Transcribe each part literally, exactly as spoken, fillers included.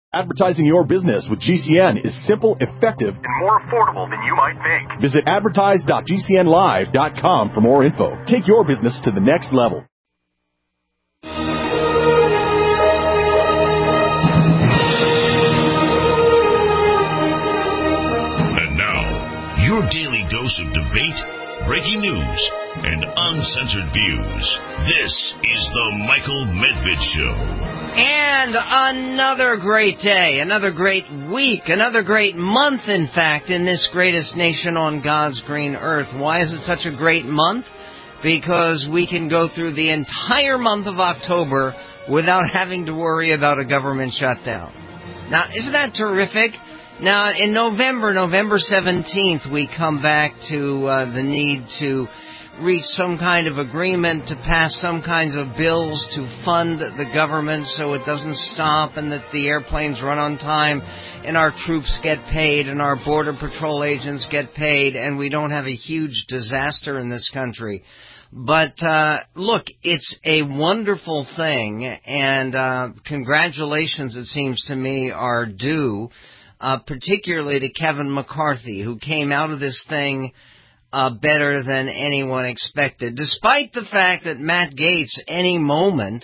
Advertising your business with G C N is simple, effective, and more affordable than you might think. Visit advertise dot g c n live dot com for more info. Take your business to the next level. And now, your daily dose of debate, breaking news, and uncensored views. This is the Michael Medved Show. And another great day, another great week, another great month, in fact, in this greatest nation on God's green earth. Why is it such a great month? Because we can go through the entire month of October without having to worry about a government shutdown. Now, isn't that terrific? Now, in November, November seventeenth, we come back to uh, the need to reach some kind of agreement to pass some kinds of bills to fund the government so it doesn't stop and that the airplanes run on time and our troops get paid and our border patrol agents get paid and we don't have a huge disaster in this country. But, uh, look, it's a wonderful thing, and uh, congratulations, it seems to me, are due, uh, particularly to Kevin McCarthy, who came out of this thing Uh, better than anyone expected, despite the fact that Matt Gaetz any moment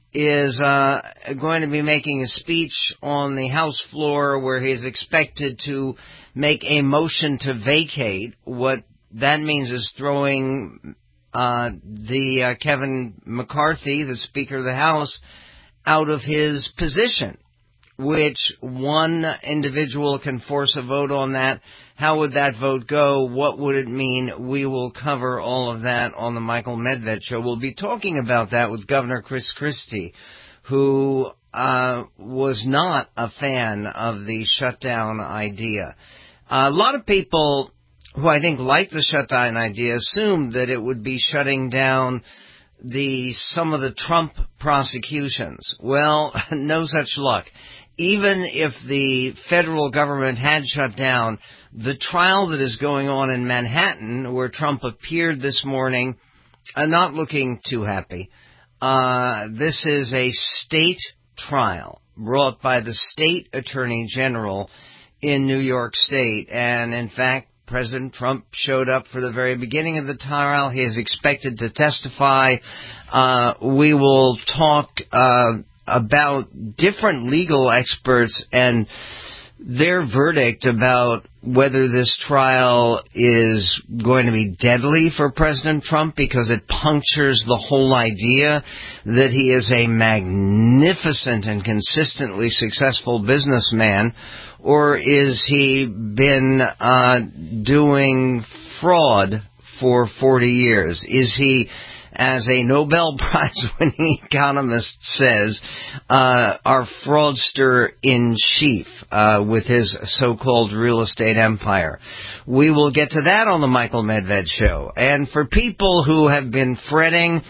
is uh, going to be making a speech on the House floor where he is expected to make a motion to vacate. What that means is throwing uh, the uh, Kevin McCarthy, the Speaker of the House, out of his position, which one individual can force a vote on that. How would that vote go? What would it mean? We will cover all of that on the Michael Medved Show. We'll be talking about that with Governor Chris Christie, who uh, was not a fan of the shutdown idea. Uh, a lot of people who I think like the shutdown idea assumed that it would be shutting down the some of the Trump prosecutions. Well, no such luck. Even if the federal government had shut down, the trial that is going on in Manhattan, where Trump appeared this morning, uh, not looking too happy. Uh, this is a state trial brought by the state attorney general in New York State. And in fact, President Trump showed up for the very beginning of the trial. He is expected to testify. Uh, we will talk uh about different legal experts and their verdict about whether this trial is going to be deadly for President Trump because it punctures the whole idea that he is a magnificent and consistently successful businessman, or is he been uh, doing fraud for forty years? Is he, as a Nobel Prize-winning economist says, uh, our fraudster-in-chief uh, with his so-called real estate empire. We will get to that on the Michael Medved Show. And for people who have been fretting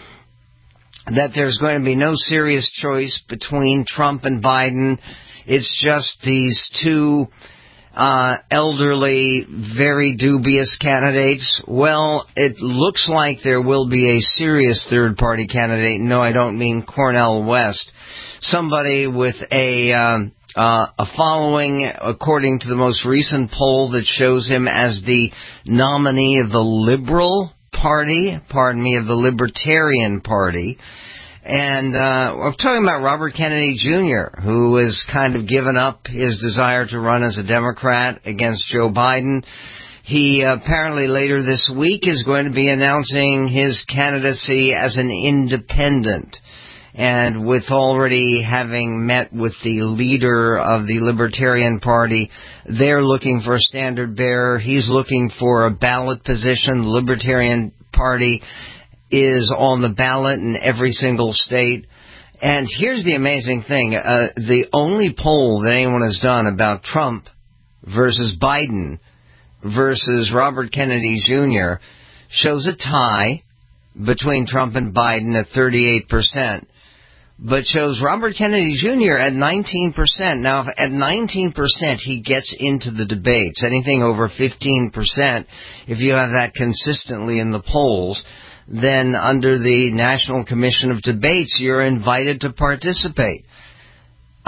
that there's going to be no serious choice between Trump and Biden, it's just these two Uh, elderly, very dubious candidates. Well, it looks like there will be a serious third-party candidate. No, I don't mean Cornel West. Somebody with a um, uh, a following, according to the most recent poll, that shows him as the nominee of the Liberal Party, pardon me, of the Libertarian Party. And uh, I'm talking about Robert Kennedy Junior, who has kind of given up his desire to run as a Democrat against Joe Biden. He uh, apparently later this week is going to be announcing his candidacy as an independent. And with already having met with the leader of the Libertarian Party, they're looking for a standard bearer. He's looking for a ballot position. The Libertarian Party is on the ballot in every single state. And here's the amazing thing. Uh, the only poll that anyone has done about Trump versus Biden versus Robert Kennedy Junior shows a tie between Trump and Biden at thirty-eight percent, but shows Robert Kennedy Junior at nineteen percent. Now, if at nineteen percent he gets into the debates, anything over fifteen percent, if you have that consistently in the polls, then under the National Commission of Debates, you're invited to participate.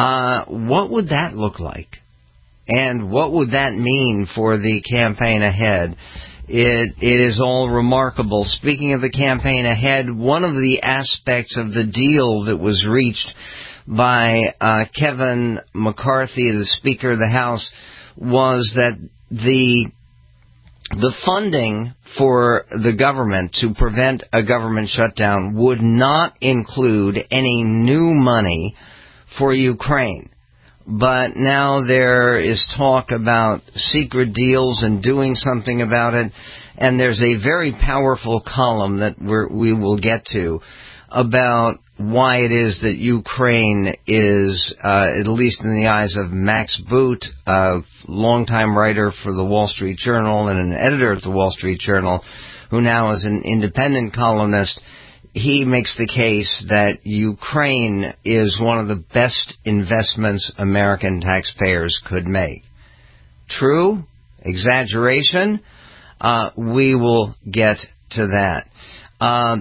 Uh, what would that look like? And what would that mean for the campaign ahead? It, it is all remarkable. Speaking of the campaign ahead, one of the aspects of the deal that was reached by uh, Kevin McCarthy, the Speaker of the House, was that the the funding for the government to prevent a government shutdown would not include any new money for Ukraine. But now there is talk about secret deals and doing something about it, and there's a very powerful column that we're, we will get to about why it is that Ukraine is, uh, at least in the eyes of Max Boot, a longtime writer for the Wall Street Journal and an editor at the Wall Street Journal, who now is an independent columnist, he makes the case that Ukraine is one of the best investments American taxpayers could make. True? Exaggeration? Uh, we will get to that. Uh,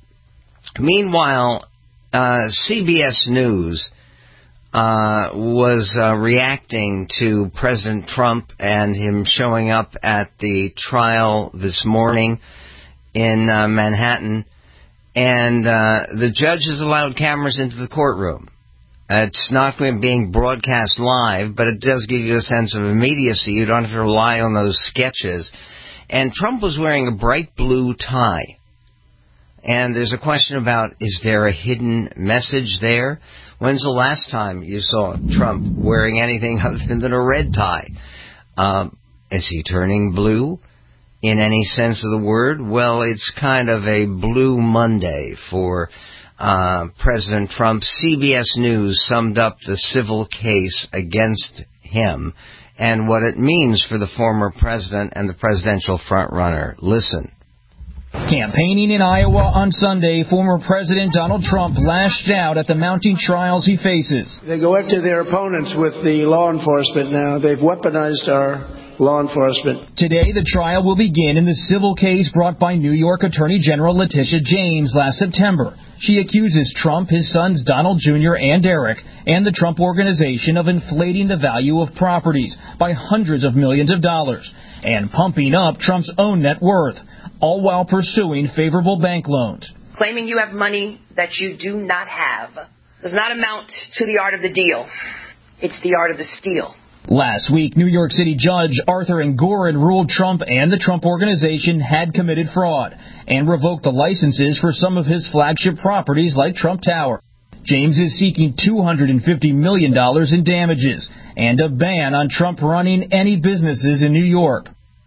meanwhile, uh, C B S News uh, was uh, reacting to President Trump and him showing up at the trial this morning in uh, Manhattan. And uh, the judge has allowed cameras into the courtroom. Uh, it's not being broadcast live, but it does give you a sense of immediacy. You don't have to rely on those sketches. And Trump was wearing a bright blue tie. And there's a question about, is there a hidden message there? When's the last time you saw Trump wearing anything other than a red tie? Um, is he turning blue? In any sense of the word? Well, it's kind of a blue Monday for uh, President Trump. C B S News summed up the civil case against him and what it means for the former president and the presidential frontrunner. Listen. Campaigning in Iowa on Sunday, former President Donald Trump lashed out at the mounting trials he faces. They go after their opponents with the law enforcement now. They've weaponized our law enforcement. Today, the trial will begin in the civil case brought by New York Attorney General Letitia James last September. She accuses Trump, his sons Donald Junior and Eric, and the Trump Organization of inflating the value of properties by hundreds of millions of dollars and pumping up Trump's own net worth, all while pursuing favorable bank loans. Claiming you have money that you do not have does not amount to the art of the deal. It's the art of the steal. Last week, New York City Judge Arthur Engoron ruled Trump and the Trump Organization had committed fraud and revoked the licenses for some of his flagship properties like Trump Tower. James is seeking two hundred fifty million dollars in damages and a ban on Trump running any businesses in New York.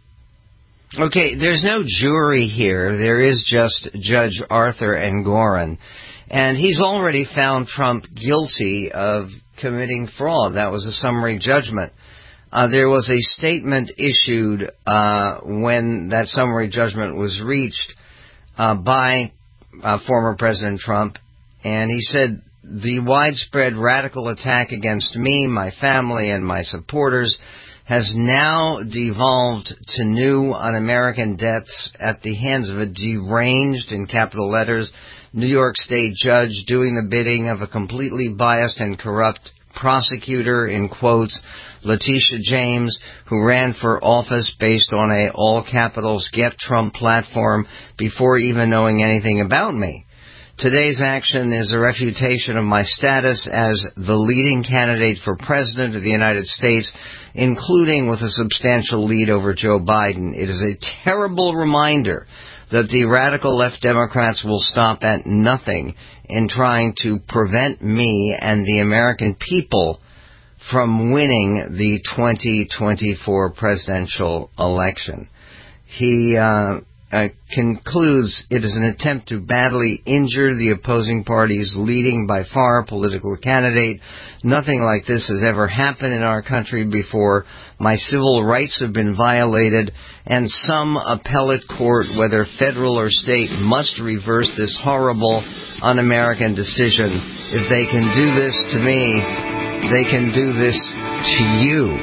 Okay, there's no jury here. There is just Judge Arthur Engoron. And he's already found Trump guilty of committing fraud. That was a summary judgment. Uh, there was a statement issued uh, when that summary judgment was reached uh, by uh, former President Trump, and he said, the widespread radical attack against me, my family, and my supporters has now devolved to new un-American depths at the hands of a deranged, in capital letters, New York State judge doing the bidding of a completely biased and corrupt prosecutor, in quotes, Letitia James, who ran for office based on a all-capitals Get Trump platform before even knowing anything about me. Today's action is a refutation of my status as the leading candidate for President of the United States, including with a substantial lead over Joe Biden. It is a terrible reminder that the radical left Democrats will stop at nothing in trying to prevent me and the American people from winning the twenty twenty-four presidential election. He uh, uh, concludes it is an attempt to badly injure the opposing party's leading by far political candidate. Nothing like this has ever happened in our country before. My civil rights have been violated, and some appellate court, whether federal or state, must reverse this horrible, un-American decision. If they can do this to me, they can do this to you.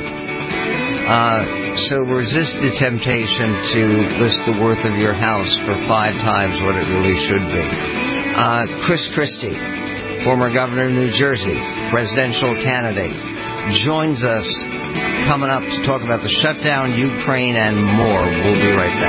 Uh, so resist the temptation to list the worth of your house for five times what it really should be. Uh, Chris Christie former governor of New Jersey, presidential candidate, joins us coming up to talk about the shutdown, Ukraine, and more. We'll be right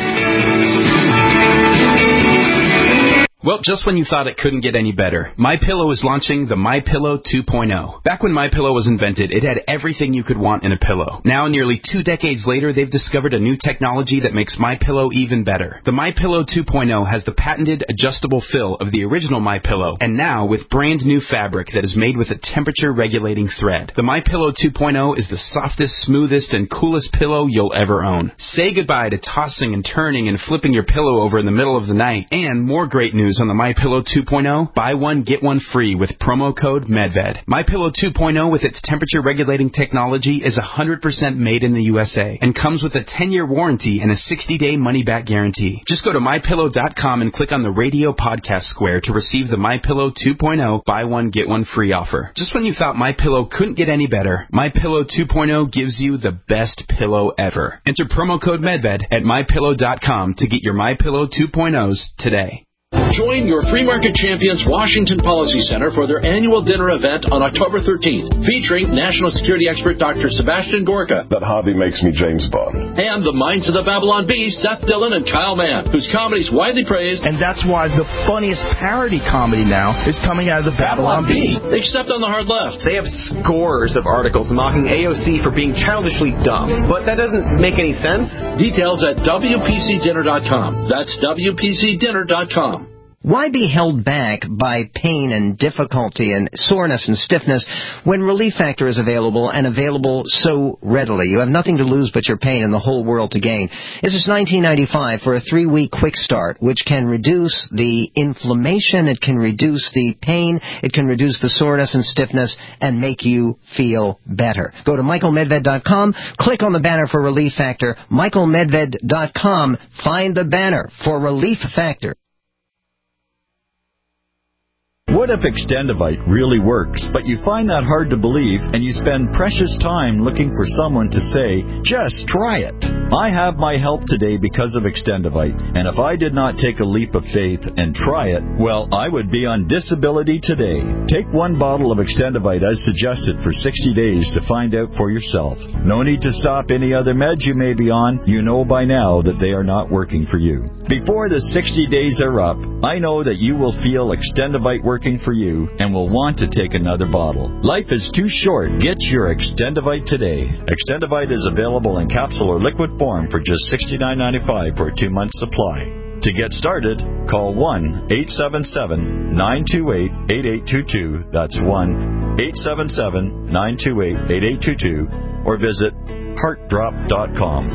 back. Well, just when you thought it couldn't get any better, MyPillow is launching the MyPillow two point oh. Back when MyPillow was invented, it had everything you could want in a pillow. Now, nearly two decades later, they've discovered a new technology that makes MyPillow even better. The MyPillow two point oh has the patented adjustable fill of the original MyPillow, and now with brand new fabric that is made with a temperature-regulating thread. The MyPillow two point oh is the softest, smoothest, and coolest pillow you'll ever own. Say goodbye to tossing and turning and flipping your pillow over in the middle of the night. And more great news on the MyPillow two point oh, buy one, get one free with promo code MEDVED. MyPillow two point oh with its temperature-regulating technology is one hundred percent made in the U S A and comes with a ten-year warranty and a sixty-day money-back guarantee. Just go to My Pillow dot com and click on the radio podcast square to receive the MyPillow two point oh buy one, get one free offer. Just when you thought MyPillow couldn't get any better, MyPillow two point oh gives you the best pillow ever. Enter promo code MEDVED at My Pillow dot com to get your MyPillow two point ohs today. Join your Free Market Champions Washington Policy Center for their annual dinner event on October thirteenth, featuring national security expert Doctor Sebastian Gorka. That hobby makes me James Bond. And the minds of the Babylon Bee, Seth Dillon and Kyle Mann, whose comedy is widely praised. And that's why the funniest parody comedy now is coming out of the Babylon Bee. Except on the hard left. They have scores of articles mocking A O C for being childishly dumb. But that doesn't make any sense. Details at W P C dinner dot com. That's W P C dinner dot com. Why be held back by pain and difficulty and soreness and stiffness when Relief Factor is available and available so readily? You have nothing to lose but your pain and the whole world to gain. It's just nineteen ninety-five for a three-week quick start, which can reduce the inflammation, it can reduce the pain, it can reduce the soreness and stiffness, and make you feel better. Go to Michael Medved dot com, click on the banner for Relief Factor, Michael Medved dot com, find the banner for Relief Factor. What if Extendivite really works, but you find that hard to believe and you spend precious time looking for someone to say, just try it? I have my help today because of Extendivite, and if I did not take a leap of faith and try it, well, I would be on disability today. Take one bottle of Extendivite as suggested for sixty days to find out for yourself. No need to stop any other meds you may be on. You know by now that they are not working for you. Before the sixty days are up, I know that you will feel Extendivite working for you and will want to take another bottle. Life is too short. Get your Extendivite today. Extendivite is available in capsule or liquid form for just sixty-nine ninety-five for a two-month supply. To get started, call one eight seven seven, nine two eight, eight eight two two. That's one eight seven seven, nine two eight, eight eight two two or visit heart drop dot com.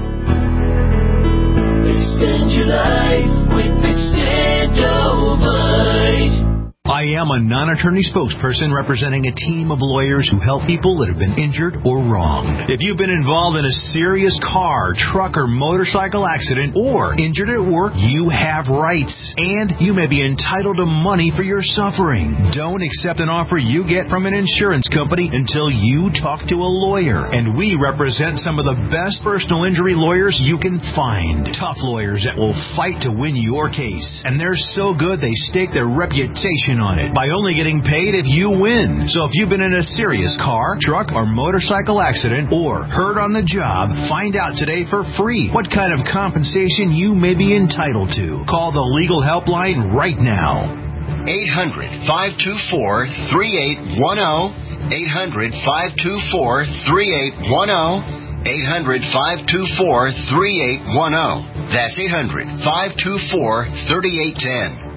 Extend your life with Extendovite. I am a non-attorney spokesperson representing a team of lawyers who help people that have been injured or wronged. If you've been involved in a serious car, truck, or motorcycle accident, or injured at work, you have rights, and you may be entitled to money for your suffering. Don't accept an offer you get from an insurance company until you talk to a lawyer, and we represent some of the best personal injury lawyers you can find. Tough lawyers that will fight to win your case, and they're so good they stake their reputation on it by only getting paid if you win. So if you've been in a serious car, truck, or motorcycle accident or hurt on the job, find out today for free what kind of compensation you may be entitled to. Call the legal helpline right now. eight hundred, five two four, three eight one zero. eight hundred, five two four, three eight one zero. eight hundred, five two four, three eight one zero. That's eight hundred, five two four, three eight one zero.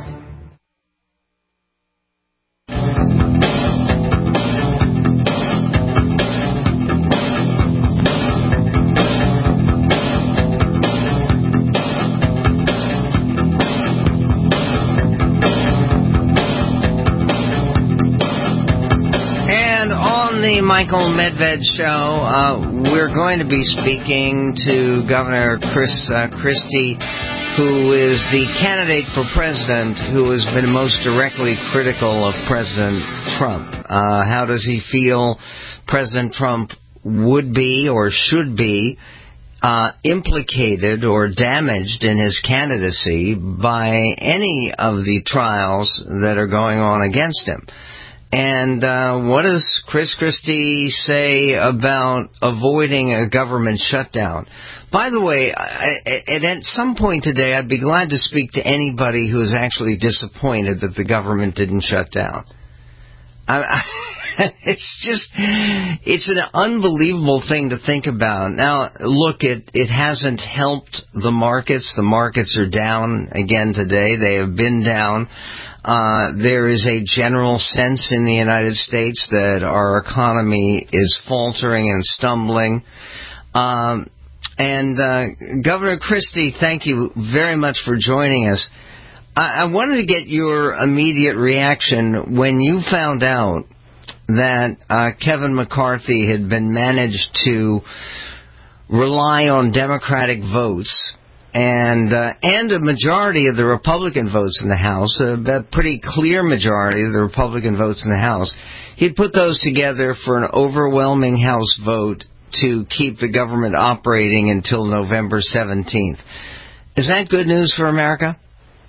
Michael Medved Show. Uh, we're going to be speaking to Governor Chris uh, Christie, who is the candidate for president who has been most directly critical of President Trump. Uh, how does he feel President Trump would be or should be uh, implicated or damaged in his candidacy by any of the trials that are going on against him. And uh, what does Chris Christie say about avoiding a government shutdown? By the way, I, I, at some point today, I'd be glad to speak to anybody who is actually disappointed that the government didn't shut down. I, I, it's just, it's an unbelievable thing to think about. Now, look, it, it hasn't helped the markets. The markets are down again today. They have been down. Uh, there is a general sense in the United States that our economy is faltering and stumbling. Um, and uh, Governor Christie, thank you very much for joining us. I, I wanted to get your immediate reaction when you found out that uh, Kevin McCarthy had been managed to rely on Democratic votes and uh, and a majority of the Republican votes in the House, a, a pretty clear majority of the Republican votes in the House. He'd put those together for an overwhelming House vote to keep the government operating until November seventeenth. Is that good news for America?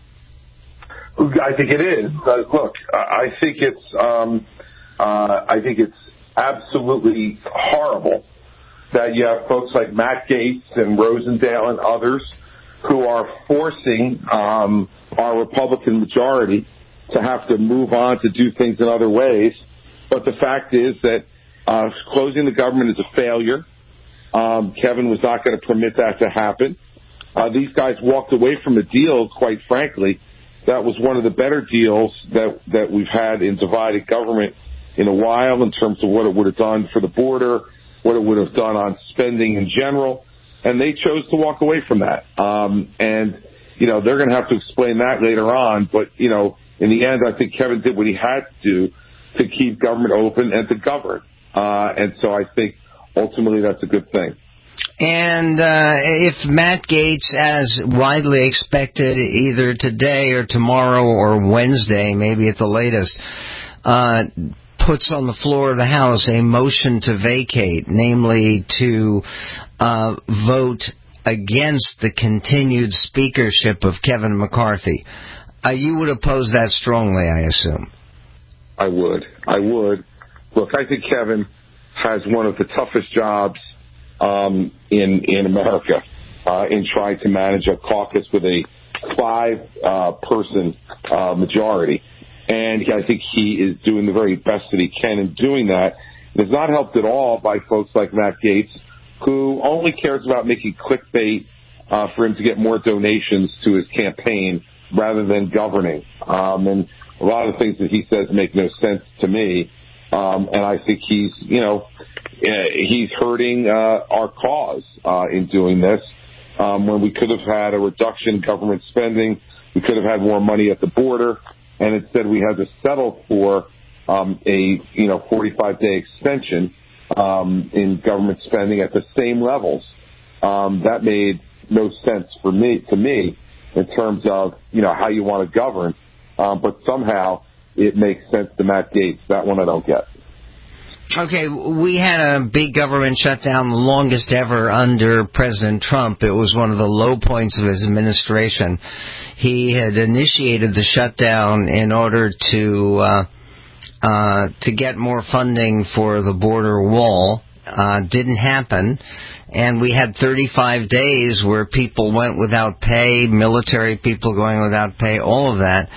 I think it is. Uh, look, I think it's um, uh, I think it's absolutely horrible that you have folks like Matt Gaetz and Rosendale and others who are forcing um, our Republican majority to have to move on to do things in other ways. But the fact is that uh, closing the government is a failure. Um, Kevin was not going to permit that to happen. Uh, these guys walked away from a deal, quite frankly, that was one of the better deals that, that we've had in divided government in a while in terms of what it would have done for the border, what it would have done on spending in general. And they chose to walk away from that. Um, and, you know, they're going to have to explain that later on. But, you know, in the end, I think Kevin did what he had to do to keep government open and to govern. Uh, and so I think ultimately that's a good thing. And uh, if Matt Gaetz, as widely expected, either today or tomorrow or Wednesday, maybe at the latest, uh, puts on the floor of the House a motion to vacate, namely to uh, vote against the continued speakership of Kevin McCarthy, uh, you would oppose that strongly, I assume. I would. I would. Look, I think Kevin has one of the toughest jobs um, in in America uh, in trying to manage a caucus with a five-person uh, uh, majority. And I think he is doing the very best that he can in doing that. It is not helped at all by folks like Matt Gaetz, who only cares about making clickbait uh, for him to get more donations to his campaign rather than governing. Um, and a lot of things that he says make no sense to me. Um, and I think he's, you know, he's hurting uh, our cause uh, in doing this. Um, when we could have had a reduction in government spending, we could have had more money at the border, and instead we had to settle for um, a, you know, forty-five day extension um, in government spending at the same levels. Um, that made no sense for me, to me, in terms of, you know, how you want to govern. Um, but somehow it makes sense to Matt Gaetz. That one I don't get. Okay, we had a big government shutdown, the longest ever under President Trump. It was one of the low points of his administration. He had initiated the shutdown in order to uh, uh, to get more funding for the border wall. Uh, didn't happen. And we had thirty-five days where people went without pay, military people going without pay, all of that.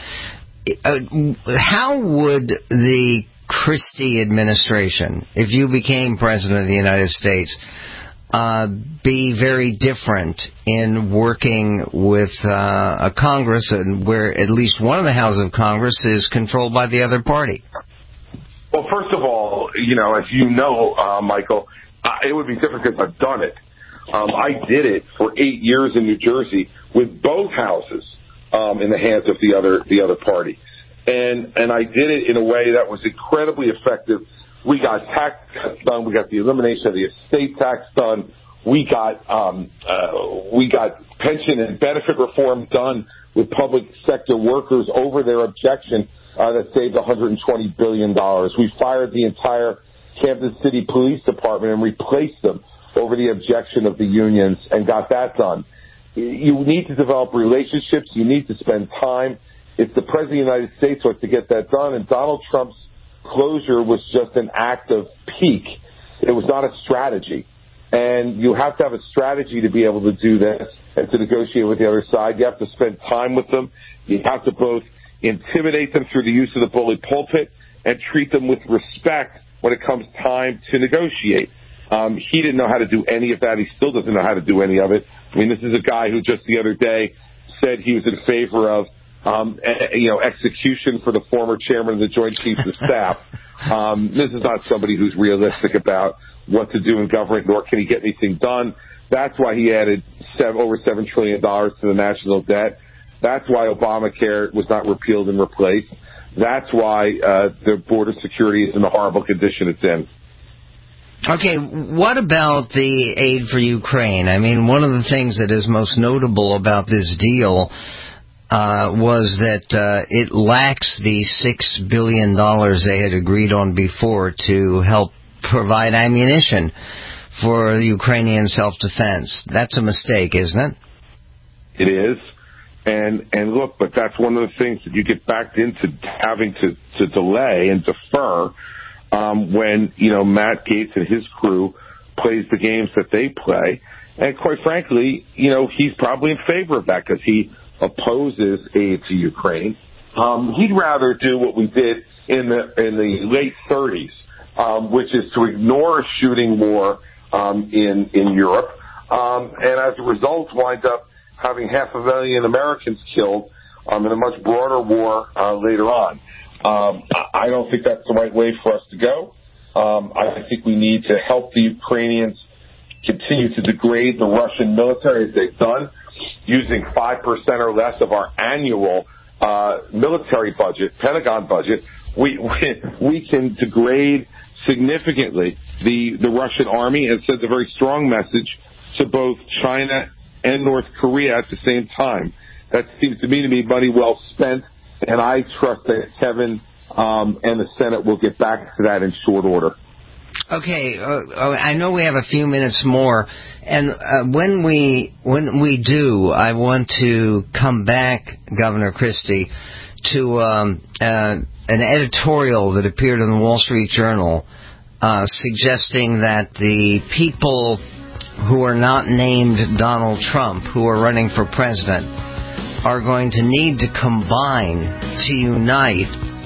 Uh, how would the Christie administration, if you became president of the United States, uh, be very different in working with uh, a Congress and where at least one of the houses of Congress is controlled by the other party? Well, first of all, you know, as you know, uh, Michael, uh, it would be different because I've done it. Um, I did it for eight years in New Jersey with both houses um, in the hands of the other the other party. And and I did it in a way that was incredibly effective. We got tax cuts done. We got the elimination of the estate tax done. We got um, uh, we got pension and benefit reform done with public sector workers over their objection uh, that saved one hundred twenty billion dollars. We fired the entire Kansas City Police Department and replaced them over the objection of the unions and got that done. You need to develop relationships. You need to spend time. If the President of the United States wants to get that done, and Donald Trump's closure was just an act of pique, it was not a strategy. And you have to have a strategy to be able to do this and to negotiate with the other side. You have to spend time with them. You have to both intimidate them through the use of the bully pulpit and treat them with respect when it comes time to negotiate. Um, he didn't know how to do any of that. He still doesn't know how to do any of it. I mean, this is a guy who just the other day said he was in favor of, um, you know, execution for the former chairman of the Joint Chiefs of Staff. Um, this is not somebody who's realistic about what to do in government, nor can he get anything done. That's why he added seven, over seven trillion dollars to the national debt. That's why Obamacare was not repealed and replaced. That's why uh, the border security is in the horrible condition it's in. Okay, what about the aid for Ukraine? I mean, one of the things that is most notable about this deal uh, was that uh, it lacks the six billion dollars they had agreed on before to help provide ammunition for Ukrainian self-defense. That's a mistake, isn't it? It is. And and look, but that's one of the things that you get backed into having to, to delay and defer um, when, you know, Matt Gaetz and his crew plays the games that they play. And quite frankly, you know, he's probably in favor of that because he opposes aid to Ukraine. Um, he'd rather do what we did in the in the late thirties, um, which is to ignore a shooting war um, in in Europe, um, and as a result, wind up having half a million Americans killed um, in a much broader war uh, later on. Um, I don't think that's the right way for us to go. Um, I think we need to help the Ukrainians continue to degrade the Russian military as they've done, using five percent or less of our annual uh, military budget, Pentagon budget. We, we we can degrade significantly the, the Russian army and send a very strong message to both China and North Korea at the same time. That seems to me to be money well spent, and I trust that Kevin um, and the Senate will get back to that in short order. Okay, uh, I know we have a few minutes more, and uh, when we when we do, I want to come back, Governor Christie, to um, uh, an editorial that appeared in the Wall Street Journal uh, suggesting that the people who are not named Donald Trump, who are running for president, are going to need to combine to unite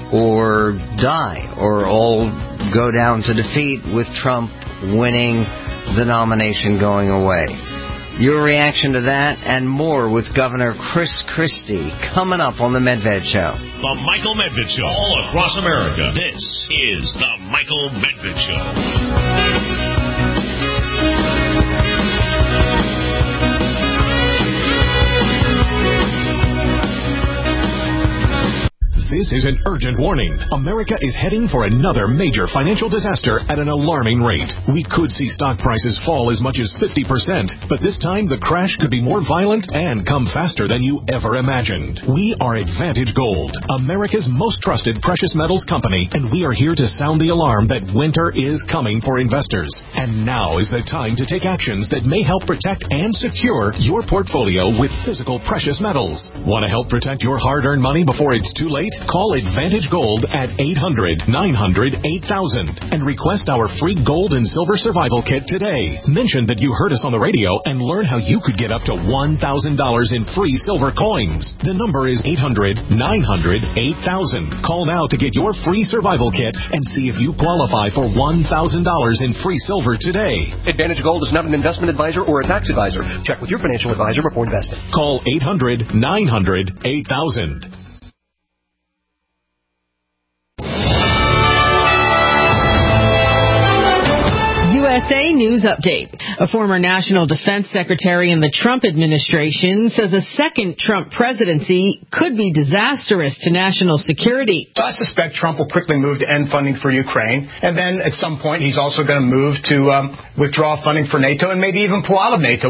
or die, or all go down to defeat with Trump winning the nomination going away. Your reaction to that and more with Governor Chris Christie coming up on The Medved Show. The Michael Medved Show, all across America. This is The Michael Medved Show. This is an urgent warning. America is heading for another major financial disaster at an alarming rate. We could see stock prices fall as much as fifty percent, but this time the crash could be more violent and come faster than you ever imagined. We are Advantage Gold, America's most trusted precious metals company, and we are here to sound the alarm that winter is coming for investors. And now is the time to take actions that may help protect and secure your portfolio with physical precious metals. Want to help protect your hard-earned money before it's too late? Call Advantage Gold at eight hundred, nine hundred, eight thousand and request our free gold and silver survival kit today. Mention that you heard us on the radio and learn how you could get up to one thousand dollars in free silver coins. The number is eight hundred, nine hundred, eight thousand. Call now to get your free survival kit and see if you qualify for one thousand dollars in free silver today. Advantage Gold is not an investment advisor or a tax advisor. Check with your financial advisor before investing. Call eight hundred, nine hundred, eight thousand. U S A News Update. A former National Defense Secretary in the Trump administration says a second Trump presidency could be disastrous to national security. I suspect Trump will quickly move to end funding for Ukraine, and then at some point he's also going to move to um, withdraw funding for NATO and maybe even pull out of NATO.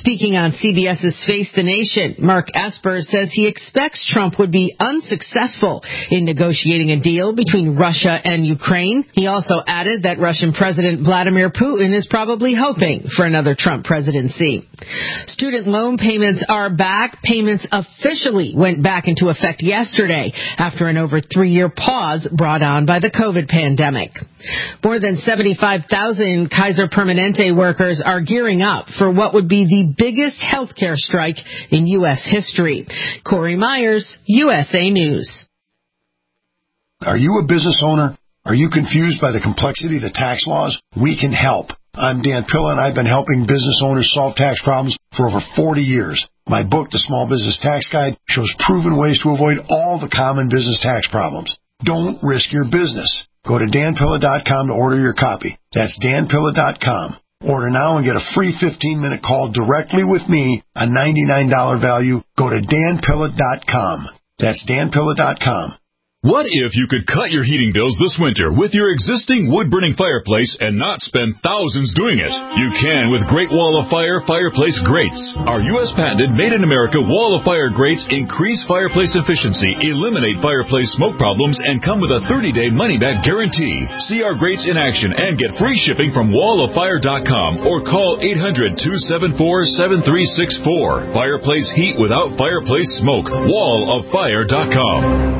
Speaking on C B S's Face the Nation, Mark Esper says he expects Trump would be unsuccessful in negotiating a deal between Russia and Ukraine. He also added that Russian President Vladimir Putin is probably hoping for another Trump presidency. Student loan payments are back. Payments officially went back into effect yesterday after an over three-year pause brought on by the COVID pandemic. More than seventy-five thousand Kaiser Permanente workers are gearing up for what would be the biggest healthcare strike in U S history. Corey Myers, U S A News. Are you a business owner? Are you confused by the complexity of the tax laws? We can help. I'm Dan Pilla, and I've been helping business owners solve tax problems for over forty years. My book, The Small Business Tax Guide, shows proven ways to avoid all the common business tax problems. Don't risk your business. Go to dan pilla dot com to order your copy. That's dan pilla dot com. Order now and get a free fifteen-minute call directly with me, a ninety-nine dollars value. Go to dan pilla dot com. That's dan pilla dot com. What if you could cut your heating bills this winter with your existing wood-burning fireplace and not spend thousands doing it? You can with Great Wall of Fire Fireplace Grates. Our U S patented made-in-America Wall of Fire grates increase fireplace efficiency, eliminate fireplace smoke problems, and come with a thirty-day money-back guarantee. See our grates in action and get free shipping from wall of fire dot com or call eight hundred, two seven four, seven three six four. Fireplace heat without fireplace smoke. wall of fire dot com.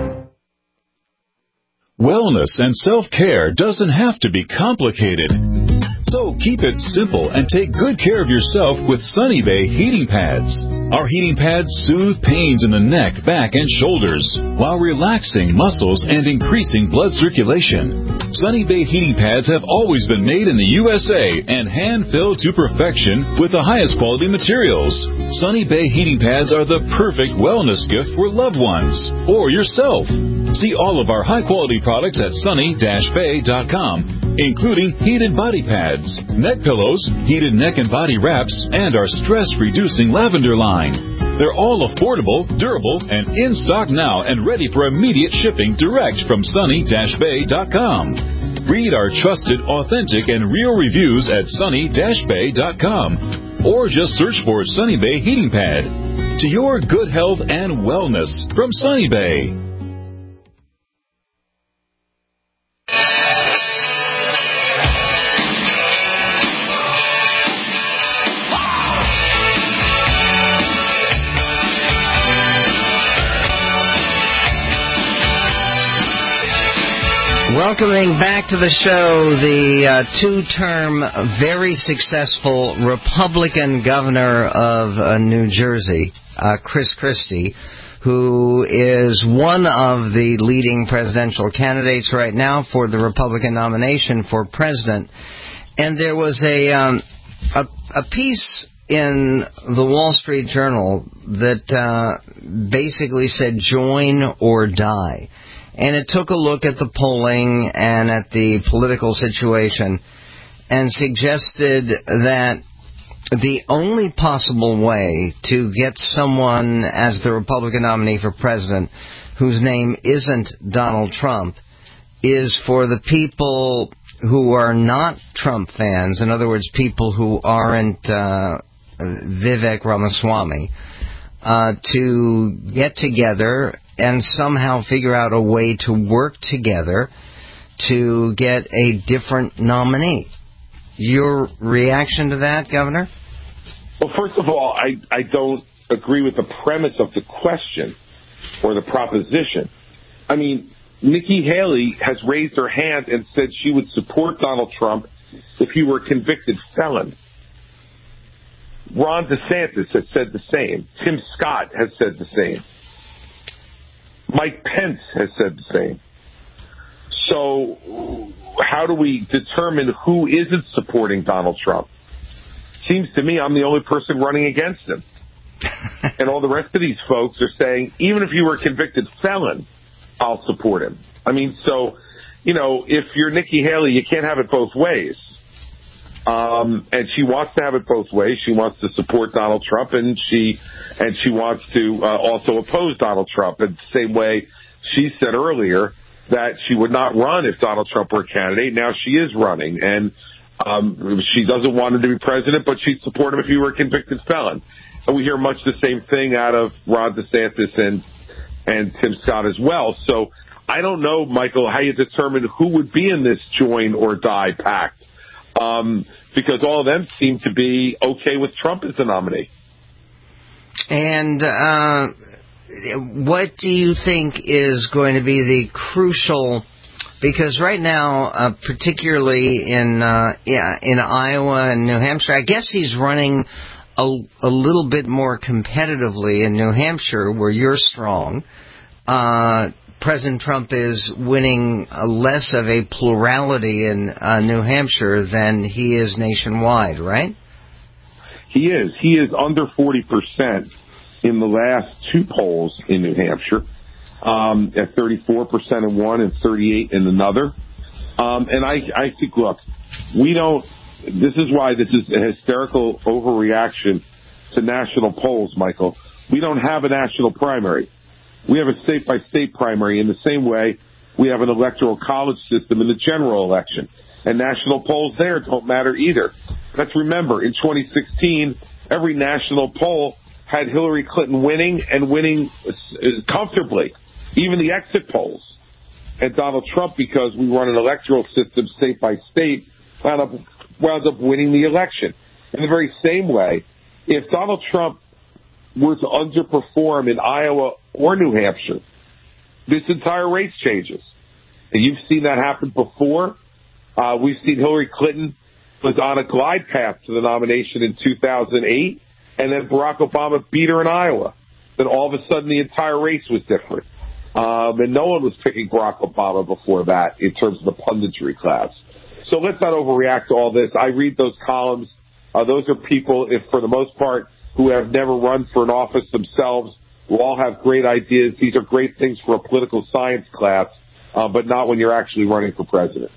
Wellness and self-care doesn't have to be complicated. So keep it simple and take good care of yourself with Sunny Bay heating pads. Our heating pads soothe pains in the neck, back, and shoulders while relaxing muscles and increasing blood circulation. Sunny Bay heating pads have always been made in the U S A and hand-filled to perfection with the highest quality materials. Sunny Bay heating pads are the perfect wellness gift for loved ones or yourself. See all of our high-quality products at sunny dash bay dot com, including heated body pads, neck pillows, heated neck and body wraps, and our stress-reducing lavender line. They're all affordable, durable, and in stock now and ready for immediate shipping direct from sunny dash bay dot com. Read our trusted, authentic, and real reviews at sunny dash bay dot com or just search for Sunny Bay Heating Pad. To your good health and wellness from Sunny Bay. Welcoming back to the show the uh, two-term, very successful Republican governor of uh, New Jersey, uh, Chris Christie, who is one of the leading presidential candidates right now for the Republican nomination for president. And there was a um, a, a piece in the Wall Street Journal that uh, basically said join or die. And it took a look at the polling and at the political situation and suggested that the only possible way to get someone as the Republican nominee for president whose name isn't Donald Trump is for the people who are not Trump fans, in other words, people who aren't uh, Vivek Ramaswamy, uh, to get together and somehow figure out a way to work together to get a different nominee. Your reaction to that, Governor? Well, first of all, I, I don't agree with the premise of the question or the proposition. I mean, Nikki Haley has raised her hand and said she would support Donald Trump if he were a convicted felon. Ron DeSantis has said the same. Tim Scott has said the same. Mike Pence has said the same. So how do we determine who isn't supporting Donald Trump? Seems to me I'm the only person running against him. And all the rest of these folks are saying, even if you were a convicted felon, I'll support him. I mean, so, you know, if you're Nikki Haley, you can't have it both ways. Um, and she wants to have it both ways. She wants to support Donald Trump, and she and she wants to uh, also oppose Donald Trump. In the same way she said earlier that she would not run if Donald Trump were a candidate. Now she is running, and Um, she doesn't want him to be president, but she'd support him if he were a convicted felon. And we hear much the same thing out of Ron DeSantis and and Tim Scott as well. So I don't know, Michael, how you determine who would be in this join or die pact, um, because all of them seem to be okay with Trump as the nominee. And uh, what do you think is going to be the crucial? Because right now, uh, particularly in uh, yeah in Iowa and New Hampshire, I guess he's running a, a little bit more competitively in New Hampshire, where you're strong. Uh, President Trump is winning a less of a plurality in uh, New Hampshire than he is nationwide, right? He is. He is under forty percent in the last two polls in New Hampshire, um, at thirty-four percent in one and thirty-eight in another. Um, and I, I think, look, we don't, this is why this is a hysterical overreaction to national polls, Michael. We don't have a national primary. We have a state-by-state primary in the same way we have an electoral college system in the general election. And national polls there don't matter either. Let's remember, in twenty sixteen, every national poll had Hillary Clinton winning and winning comfortably, even the exit polls. And Donald Trump, because we run an electoral system state by state, wound up, wound up winning the election. In the very same way, if Donald Trump were to underperform in Iowa or New Hampshire, this entire race changes. And you've seen that happen before. Uh, we've seen Hillary Clinton was on a glide path to the nomination in two thousand eight, and then Barack Obama beat her in Iowa. Then all of a sudden the entire race was different. Um, and no one was picking Barack Obama before that in terms of the punditry class. So let's not overreact to all this. I read those columns. Uh, those are people, if for the most part, who have never run for an office themselves, who all have great ideas. These are great things for a political science class, uh, but not when you're actually running for president.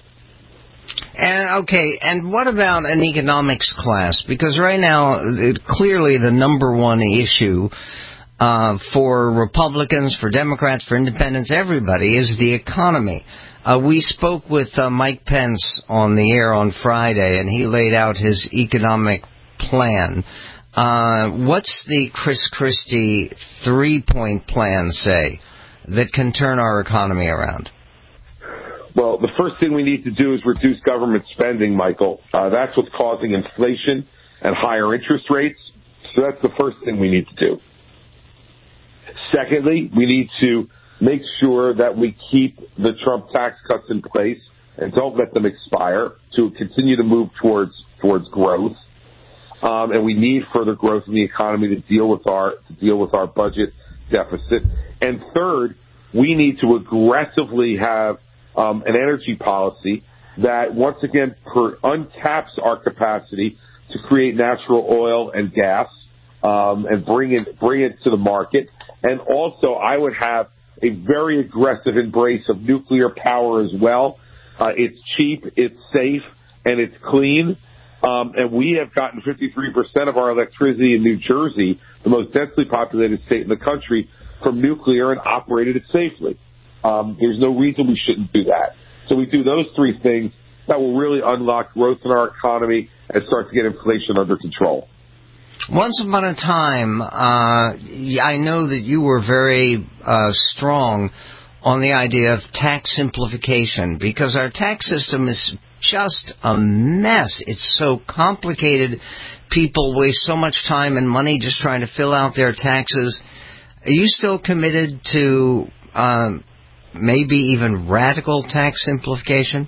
And okay, and what about an economics class? Because right now, it, clearly the number one issue uh, for Republicans, for Democrats, for independents, everybody, is the economy. Uh, we spoke with uh, Mike Pence on the air on Friday, and he laid out his economic plan. Uh, what's the Chris Christie three-point plan say that can turn our economy around? Well, the first thing we need to do is reduce government spending, Michael. Uh, that's what's causing inflation and higher interest rates. So that's the first thing we need to do. Secondly, we need to make sure that we keep the Trump tax cuts in place and don't let them expire to continue to move towards towards growth. Um, and we need further growth in the economy to deal with our to deal with our budget deficit. And third, we need to aggressively have um, an energy policy that once again per, untaps our capacity to create natural oil and gas um, and bring it bring it to the market. And also, I would have a very aggressive embrace of nuclear power as well. Uh, it's cheap, it's safe, and it's clean. Um, and we have gotten fifty-three percent of our electricity in New Jersey, the most densely populated state in the country, from nuclear and operated it safely. Um, there's no reason we shouldn't do that. So we do those three things that will really unlock growth in our economy and start to get inflation under control. Once upon a time, uh, I know that you were very uh, strong on the idea of tax simplification, because our tax system is just a mess. It's so complicated. People waste so much time and money just trying to fill out their taxes. Are you still committed to um, maybe even radical tax simplification?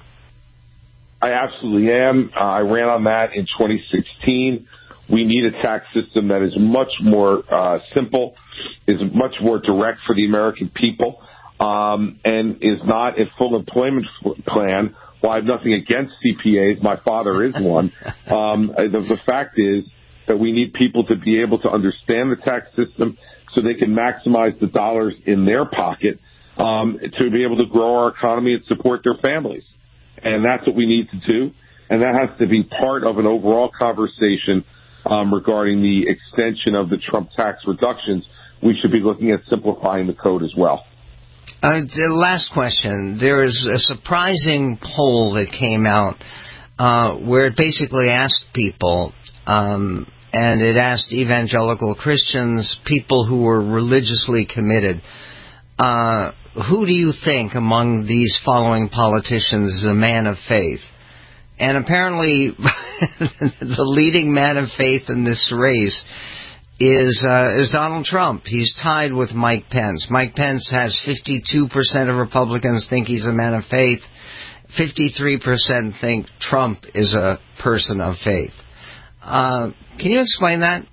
I absolutely am. Uh, I ran on that in twenty sixteen. We need a tax system that is much more uh, simple, is much more direct for the American people, um, and is not a full employment f- plan. Well, I have nothing against C P As. My father is one. Um, the, the fact is that we need people to be able to understand the tax system so they can maximize the dollars in their pocket um, to be able to grow our economy and support their families. And that's what we need to do. And that has to be part of an overall conversation um, regarding the extension of the Trump tax reductions. We should be looking at simplifying the code as well. Uh, the last question. There is a surprising poll that came out uh, where it basically asked people, um, and it asked evangelical Christians, people who were religiously committed, uh, who do you think among these following politicians is a man of faith? And apparently the leading man of faith in this race is uh, is Donald Trump. He's tied with Mike Pence. Mike Pence has fifty-two percent of Republicans think he's a man of faith. fifty-three percent think Trump is a person of faith. Uh, can you explain that?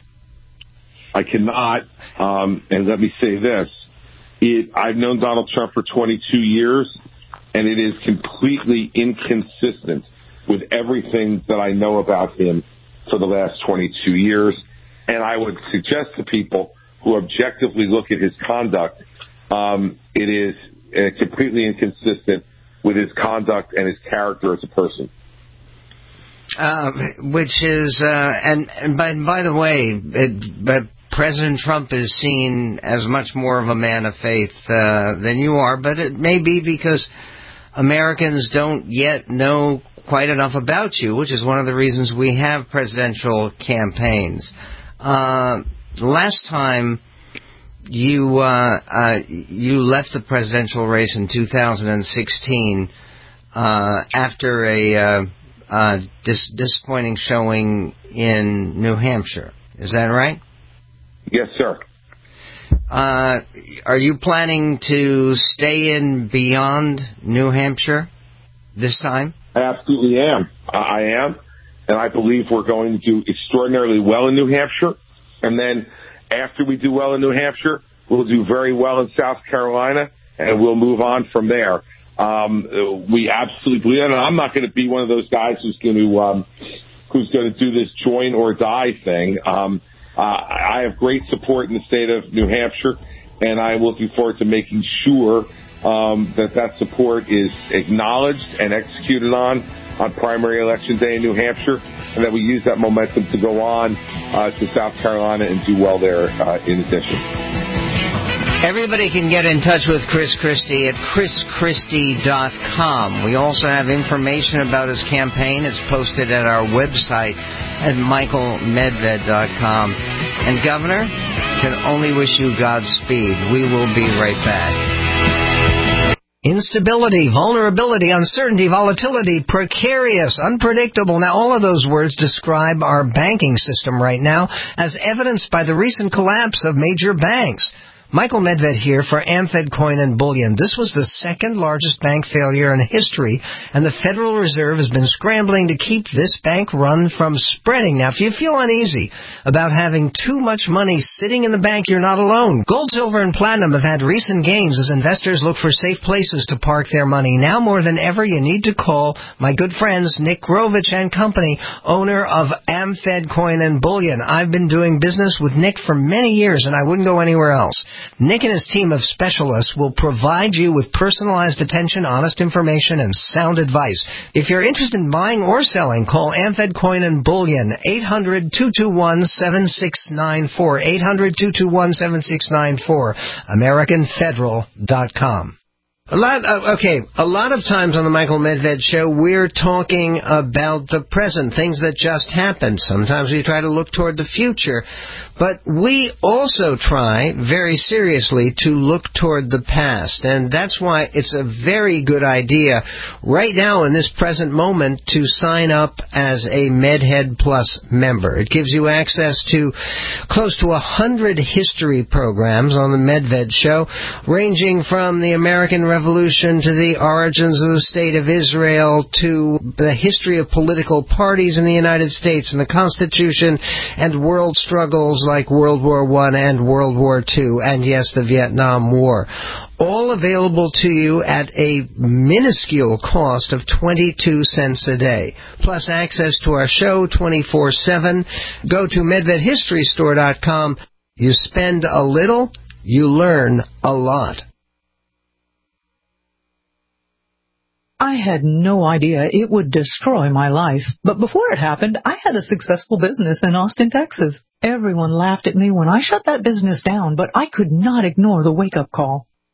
I cannot. Um, and let me say this. It, I've known Donald Trump for twenty-two years, and it is completely inconsistent with everything that I know about him for the last twenty-two years. And I would suggest to people who objectively look at his conduct, um, it is uh, completely inconsistent with his conduct and his character as a person. Uh, which is, uh, and, and by, by the way, it, but President Trump is seen as much more of a man of faith uh, than you are, but it may be because Americans don't yet know quite enough about you, which is one of the reasons we have presidential campaigns. Uh, last time you uh, uh, you left the presidential race in two thousand sixteen uh, after a uh, uh, dis- disappointing showing in New Hampshire. Is that right? Yes, sir. Uh, are you planning to stay in beyond New Hampshire this time? I absolutely am. I am. And I believe we're going to do extraordinarily well in New Hampshire. And then after we do well in New Hampshire, we'll do very well in South Carolina, and we'll move on from there. Um, we absolutely believe it. And I'm not going to be one of those guys who's going to um, who's going to do this join or die thing. Um, uh, I have great support in the state of New Hampshire, and I'm looking forward to making sure um, that that support is acknowledged and executed on on primary election day in New Hampshire, and that we use that momentum to go on uh, to South Carolina and do well there uh, in addition. Everybody can get in touch with Chris Christie at chris christie dot com. We also have information about his campaign. It's posted at our website at michael medved dot com. And Governor, can only wish you Godspeed. We will be right back. Instability, vulnerability, uncertainty, volatility, precarious, unpredictable. Now, all of those words describe our banking system right now, as evidenced by the recent collapse of major banks. Michael Medved here for AmFed Coin and Bullion. This was the second largest bank failure in history, and the Federal Reserve has been scrambling to keep this bank run from spreading. Now, if you feel uneasy about having too much money sitting in the bank, you're not alone. Gold, silver, and platinum have had recent gains as investors look for safe places to park their money. Now more than ever, you need to call my good friends Nick Grovich and Company, owner of AmFed Coin and Bullion. I've been doing business with Nick for many years, and I wouldn't go anywhere else. Nick and his team of specialists will provide you with personalized attention, honest information, and sound advice. If you're interested in buying or selling, call AmFed Coin and Bullion, eight hundred, two two one, seven six nine four, eight hundred, two two one, seven six nine four, american federal dot com. A lot, uh, okay, a lot of times on the Michael Medved Show, we're talking about the present, things that just happened. Sometimes we try to look toward the future. But we also try, very seriously, to look toward the past. And that's why it's a very good idea right now in this present moment to sign up as a MedHead Plus member. It gives you access to close to a hundred history programs on the Medved Show, ranging from the American Revolution to the origins of the State of Israel to the history of political parties in the United States and the Constitution and world struggles like World War One and World War Two, and yes, the Vietnam War. All available to you at a minuscule cost of twenty-two cents a day. Plus access to our show twenty-four seven. Go to medved history store dot com. You spend a little, you learn a lot. I had no idea it would destroy my life, but before it happened, I had a successful business in Austin, Texas. Everyone laughed at me when I shut that business down, but I could not ignore the wake-up call.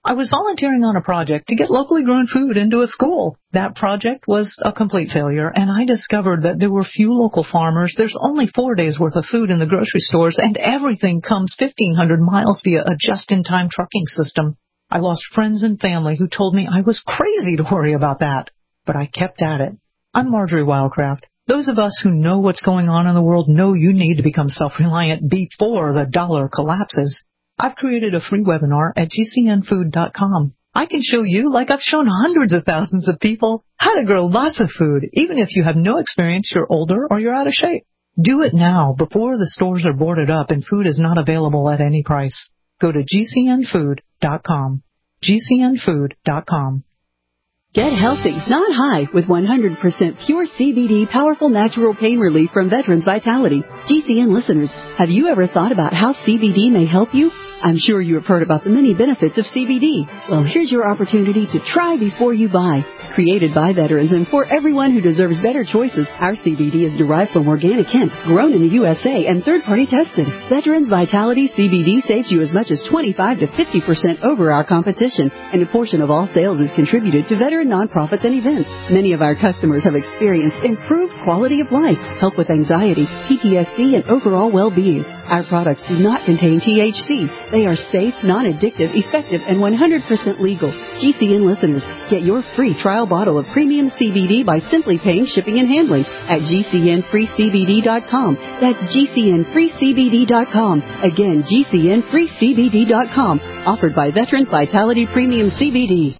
I was volunteering on a project to get locally grown food into a school. That project was a complete failure, and I discovered that there were few local farmers. There's only four days' worth of food in the grocery stores, and everything comes fifteen hundred miles via a just-in-time trucking system. I lost friends and family who told me I was crazy to worry about that, but I kept at it. I'm Marjorie Wildcraft. Those of us who know what's going on in the world know you need to become self-reliant before the dollar collapses. I've created a free webinar at G C N food dot com. I can show you, like I've shown hundreds of thousands of people, how to grow lots of food, even if you have no experience, you're older, or you're out of shape. Do it now, before the stores are boarded up and food is not available at any price. Go to G C N food dot com. G C N food dot com. Get healthy, not high, with one hundred percent pure C B D powerful natural pain relief from Veterans Vitality. G C N listeners, have you ever thought about how C B D may help you? I'm sure you have heard about the many benefits of C B D. Well, here's your opportunity to try before you buy. Created by veterans and for everyone who deserves better choices, our C B D is derived from organic hemp, grown in the U S A, and third-party tested. Veterans Vitality C B D saves you as much as twenty-five to fifty percent over our competition, and a portion of all sales is contributed to veteran nonprofits and events. Many of our customers have experienced improved quality of life, help with anxiety, P T S D, and overall well-being. Our products do not contain T H C. They are safe, non-addictive, effective, and one hundred percent legal. G C N listeners, get your free trial bottle of premium C B D by simply paying shipping and handling at G C N free C B D dot com. That's G C N free C B D dot com. Again, G C N free C B D dot com. Offered by Veterans Vitality Premium C B D.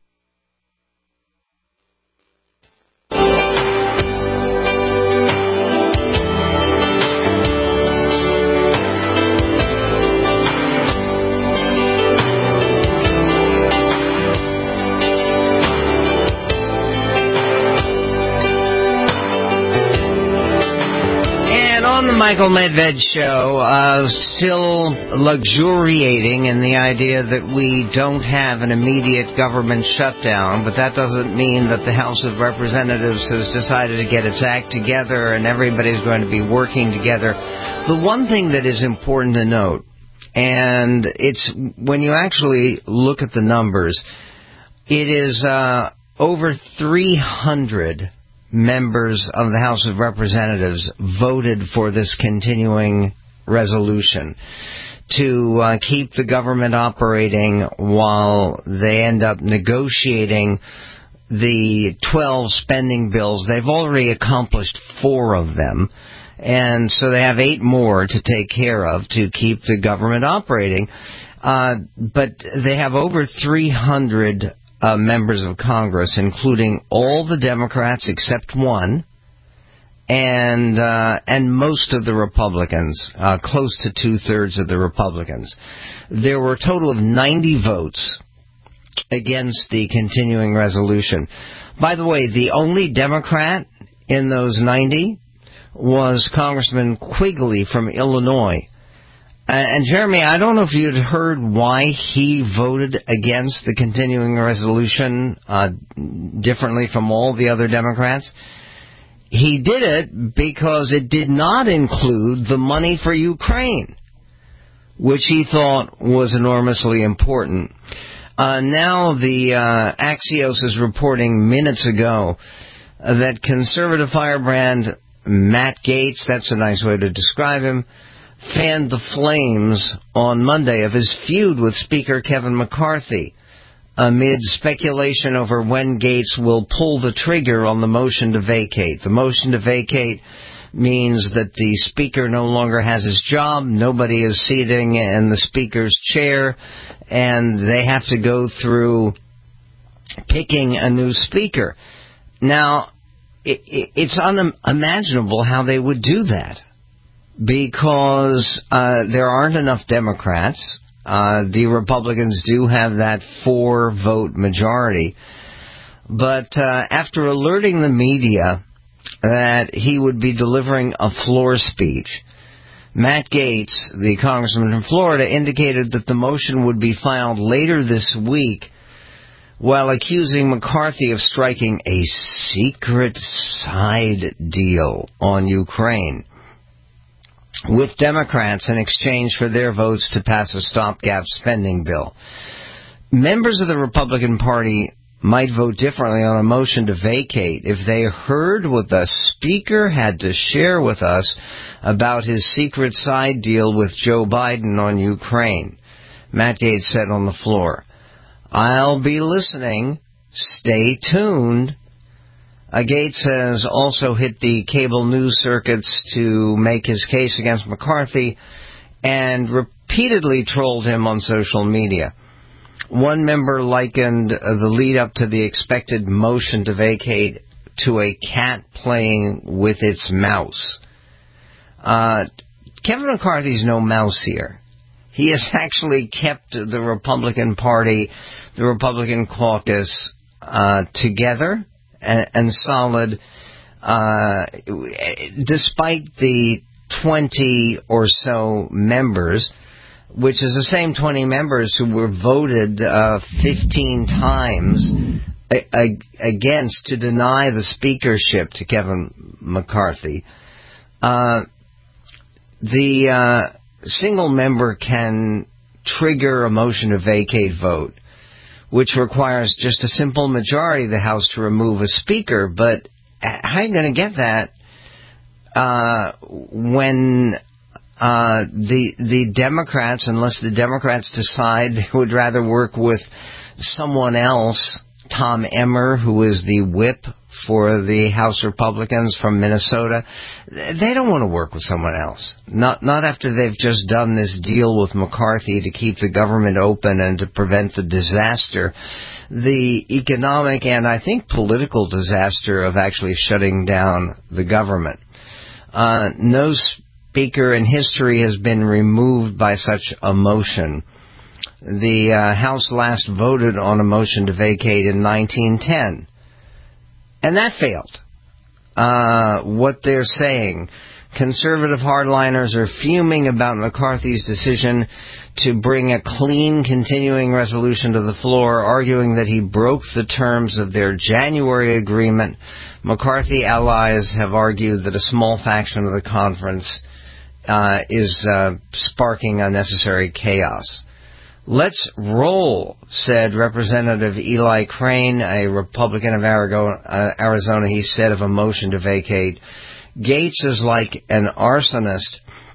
Michael Medved Show, uh, still luxuriating in the idea that we don't have an immediate government shutdown, but that doesn't mean that the House of Representatives has decided to get its act together and everybody's going to be working together. The one thing that is important to note, and it's when you actually look at the numbers, it is uh, over three hundred members of the House of Representatives voted for this continuing resolution to uh, keep the government operating while they end up negotiating the twelve spending bills. They've already accomplished four of them, and so they have eight more to take care of to keep the government operating. Uh, but they have over three hundred Uh, members of Congress, including all the Democrats except one, and uh, and most of the Republicans, uh, close to two-thirds of the Republicans. There were a total of ninety votes against the continuing resolution. By the way, the only Democrat in those ninety was Congressman Quigley from Illinois. And, Jeremy, I don't know if you'd heard why he voted against the continuing resolution uh, differently from all the other Democrats. He did it because it did not include the money for Ukraine, which he thought was enormously important. Uh, now the uh, Axios is reporting minutes ago uh, that conservative firebrand Matt Gaetz, that's a nice way to describe him, fanned the flames on Monday of his feud with Speaker Kevin McCarthy amid speculation over when Gaetz will pull the trigger on the motion to vacate. The motion to vacate means that the Speaker no longer has his job, nobody is seating in the Speaker's chair, and they have to go through picking a new Speaker. Now, it, it, it's unimaginable how they would do that, because uh, there aren't enough Democrats. Uh, the Republicans do have that four-vote majority. But uh, after alerting the media that he would be delivering a floor speech, Matt Gaetz, the congressman from Florida, indicated that the motion would be filed later this week, while accusing McCarthy of striking a secret side deal on Ukraine with Democrats in exchange for their votes to pass a stopgap spending bill. members of the Republican Party might vote differently on a motion to vacate if they heard what the Speaker had to share with us about his secret side deal with Joe Biden on Ukraine. Matt Gaetz said on the floor, "I'll be listening. Stay tuned." Uh, Gaetz has also hit the cable news circuits to make his case against McCarthy and repeatedly trolled him on social media. One member likened uh, the lead-up to the expected motion to vacate to a cat playing with its mouse. Uh, Kevin McCarthy's no mouse here. He has actually kept the Republican Party, the Republican caucus, uh, together and, and solid, uh, despite the twenty or so members, which is the same twenty members who were voted uh, fifteen times a- a- against to deny the speakership to Kevin McCarthy. Uh, the uh, single member can trigger a motion to vacate vote, which requires just a simple majority of the House to remove a speaker. But how are you going to get that uh, when uh, the the Democrats, unless the Democrats decide they would rather work with someone else, Tom Emmer, who is the whip for the House Republicans from Minnesota, they don't want to work with someone else. Not not after they've just done this deal with McCarthy to keep the government open and to prevent the disaster, the economic and I think political disaster of actually shutting down the government. Uh, no speaker in history has been removed by such a motion. The uh, House last voted on a motion to vacate in nineteen ten. And that failed. Uh, what they're saying, conservative hardliners are fuming about McCarthy's decision to bring a clean continuing resolution to the floor, arguing that he broke the terms of their January agreement. McCarthy allies have argued that a small faction of the conference uh, is uh, sparking unnecessary chaos. "Let's roll," said Representative Eli Crane, a Republican of Arizona. He said of a motion to vacate, "Gaetz is like an arsonist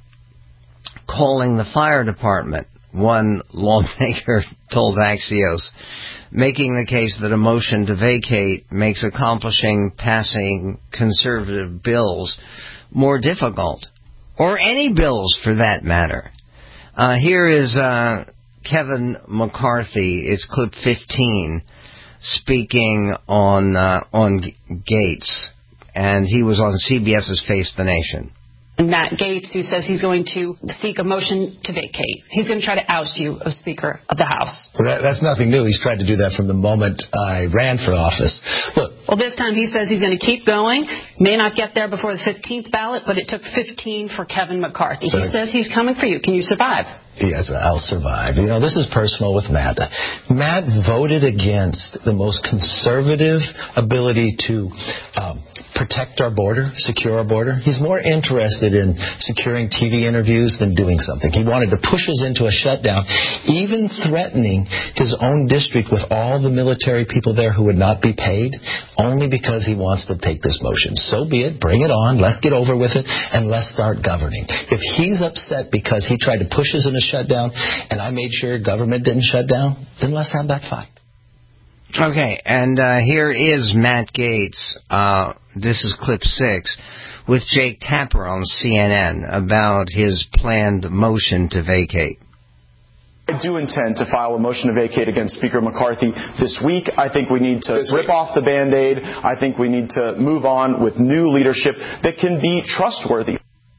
calling the fire department," one lawmaker told Axios, making the case that a motion to vacate makes accomplishing passing conservative bills more difficult, or any bills for that matter. Uh, here is uh, Kevin McCarthy. It's clip fifteen, speaking on uh, on Gaetz, and he was on CBS's Face the Nation. Matt Gaetz, who says he's going to seek a motion to vacate. He's going to try to oust you as Speaker of the House. Well, that, that's nothing new. He's tried to do that from the moment I ran for office. Look. Well, this time he says he's going to keep going. May not get there before the fifteenth ballot, but it took fifteen for Kevin McCarthy. He says he's coming for you. Can you survive? Yes, I'll survive. You know, this is personal with Matt. Matt voted against the most conservative ability to um, protect our border, secure our border. He's more interested in securing T V interviews than doing something. He wanted to push us into a shutdown, even threatening his own district with all the military people there who would not be paid, only because he wants to take this motion. So be it. Bring it on. Let's get over with it, and let's start governing. If he's upset because he tried to push us in a shutdown, and I made sure government didn't shut down, then let's have that fight. Okay, and uh, here is Matt Gaetz. Uh, this is clip six with Jake Tapper on C N N about his planned motion to vacate. I do intend to file a motion to vacate against Speaker McCarthy this week. I think we need to rip off the Band-Aid. I think we need to move on with new leadership that can be trustworthy.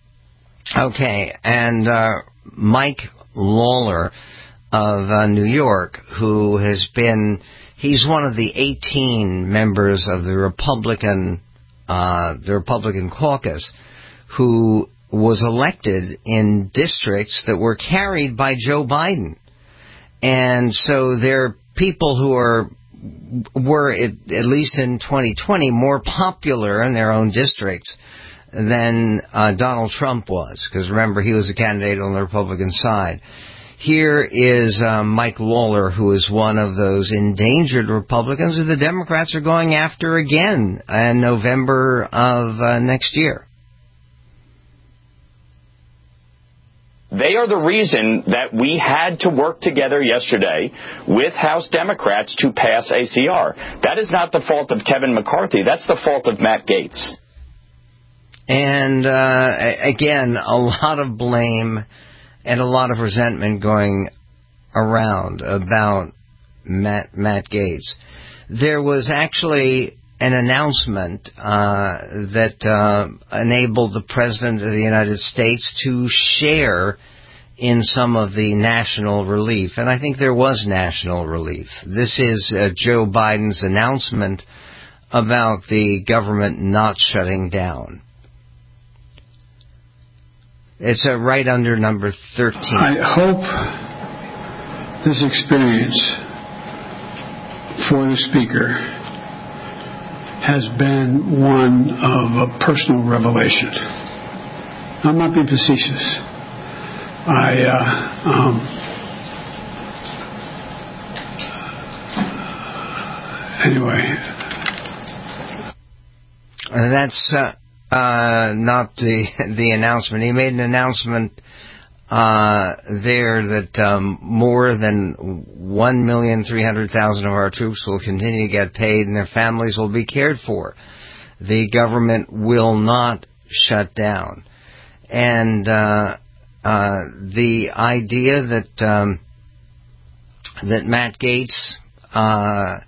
Okay, and uh, Mike Lawler of uh, New York, who has been, he's one of the eighteen members of the Republican, uh, the Republican caucus, who was elected in districts that were carried by Joe Biden. And so there are people who are were, at, at least in twenty twenty, more popular in their own districts than uh, Donald Trump was. Because remember, he was a candidate on the Republican side. Here is uh, Mike Lawler, who is one of those endangered Republicans who the Democrats are going after again in November of uh, next year. They are the reason that we had to work together yesterday with House Democrats to pass A C R. That is not the fault of Kevin McCarthy. That's the fault of Matt Gaetz. And, uh, again, a lot of blame and a lot of resentment going around about Matt, Matt Gaetz. There was actually an announcement uh, that uh, enabled the President of the United States to share in some of the national relief. And I think there was national relief. This is uh, Joe Biden's announcement about the government not shutting down. It's uh, right under number thirteen. I hope this experience for the Speaker has been one of a personal revelation. I'm not being facetious. I, uh, um, anyway. And that's uh, uh, not the the announcement. He made an announcement uh, there that um, more than one million three hundred thousand of our troops will continue to get paid and their families will be cared for. The government will not shut down. And uh, uh, the idea that um, that Matt Gaetz uh,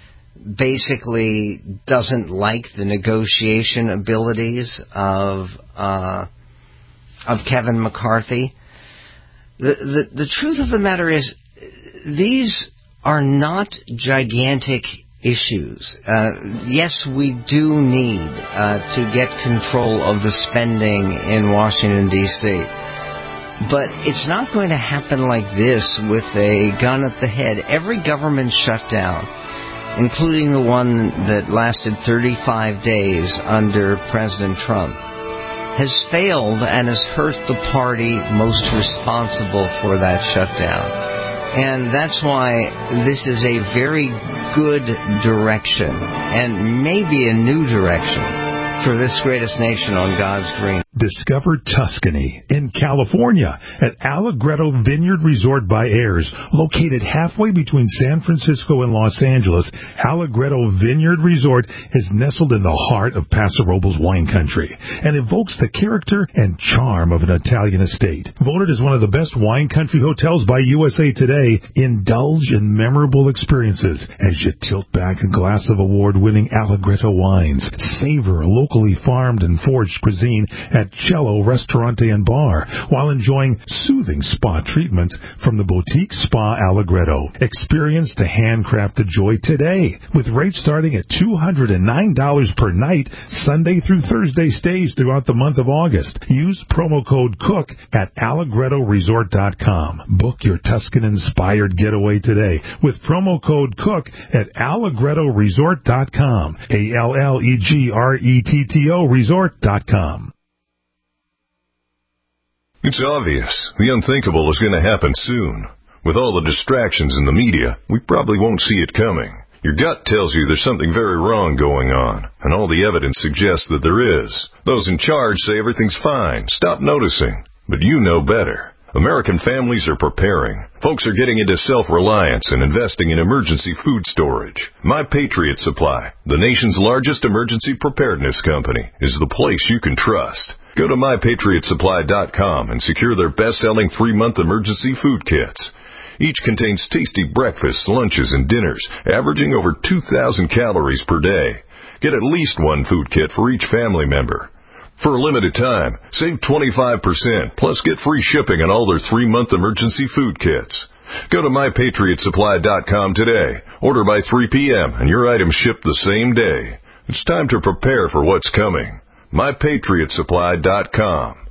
basically doesn't like the negotiation abilities of uh, of Kevin McCarthy. The, the the truth of the matter is, these are not gigantic issues. Uh, yes, we do need uh, to get control of the spending in Washington, D C, but it's not going to happen like this with a gun at the head. Every government shutdown, including the one that lasted thirty-five days under President Trump, has failed and has hurt the party most responsible for that shutdown. And that's why this is a very good direction, and maybe a new direction, for this greatest nation on God's green. Discover Tuscany in California at Allegretto Vineyard Resort by Ayers. Located halfway between San Francisco and Los Angeles, Allegretto Vineyard Resort is nestled in the heart of Paso Robles wine country and evokes the character and charm of an Italian estate. Voted as one of the best wine country hotels by U S A Today, indulge in memorable experiences as you tilt back a glass of award-winning Allegretto wines. Savor locally farmed and foraged cuisine at Cello Ristorante and Bar, while enjoying soothing spa treatments from the boutique Spa Allegretto. Experience the handcrafted joy today, with rates starting at two hundred nine dollars per night, Sunday through Thursday stays throughout the month of August. Use promo code COOK at Allegretto Resort dot com. Book your Tuscan-inspired getaway today with promo code COOK at Allegretto Resort dot com. A L L E G R E T T O Resort dot com. It's obvious. The unthinkable is going to happen soon. With all the distractions in the media, we probably won't see it coming. Your gut tells you there's something very wrong going on, and all the evidence suggests that there is. Those in charge say everything's fine. Stop noticing. But you know better. American families are preparing. Folks are getting into self-reliance and investing in emergency food storage. My Patriot Supply, the nation's largest emergency preparedness company, is the place you can trust. Go to my patriot supply dot com and secure their best-selling three-month emergency food kits. Each contains tasty breakfasts, lunches, and dinners, averaging over two thousand calories per day. Get at least one food kit for each family member. For a limited time, save twenty-five percent, plus get free shipping on all their three-month emergency food kits. Go to my patriot supply dot com today. Order by three p.m. and your items ship the same day. It's time to prepare for what's coming. my patriot supply dot com.